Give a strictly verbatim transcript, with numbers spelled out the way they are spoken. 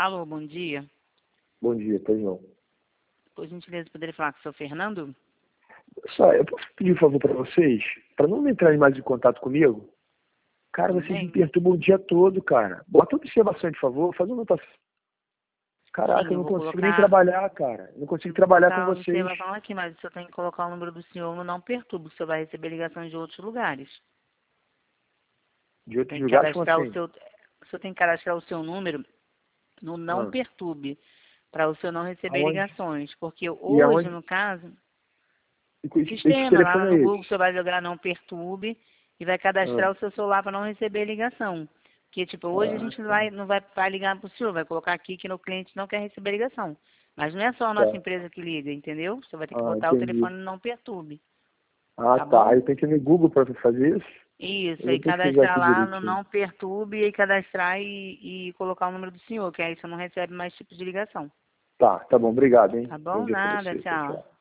Alô, bom dia. Bom dia, pois não. Por gentileza, poderia falar com o seu Fernando? Só, eu posso pedir um favor para vocês? Para não entrarem mais em contato comigo? Cara, Tudo vocês me bem? perturbam o dia todo, cara. Bota observação, por favor. Faz uma anotação. Caraca, Sim, eu eu não vou consigo nem colocar, trabalhar, cara. Eu não consigo eu vou trabalhar colocar com a vocês. observação aqui, mas o senhor tem que colocar o número do senhor no não perturbe, que o senhor vai receber ligações de outros lugares. De outros Tem que lugares, como cadastrar o assim? seu, o senhor tem que cadastrar o seu número no não Ah, perturbe, para o senhor não receber aonde? ligações. Porque E hoje, aonde? no caso, E que no e que sistema, lá telefone no é Google, o esse? senhor vai jogar não perturbe e vai Ah, cadastrar o seu celular para não receber ligação. Porque, tipo, hoje a ah, gente não tá. vai, não vai, vai ligar para o senhor, vai colocar aqui que no cliente não quer receber ligação. Mas não é só a nossa Tá. empresa que liga, entendeu? Você vai ter que Ah, botar o entendi. telefone no não perturbe, Ah, tá tá. bom? Aí tem que ir no Google para fazer isso? Isso, Eu vou aí pesquisar cadastrar aqui lá no direitinho. não perturbe e aí cadastrar e, e colocar o número do senhor, que aí você não recebe mais tipo de ligação. Tá, tá bom. Obrigado, hein? Tá Bom bom? dia para Nada, você. Tchau, tchau. tchau.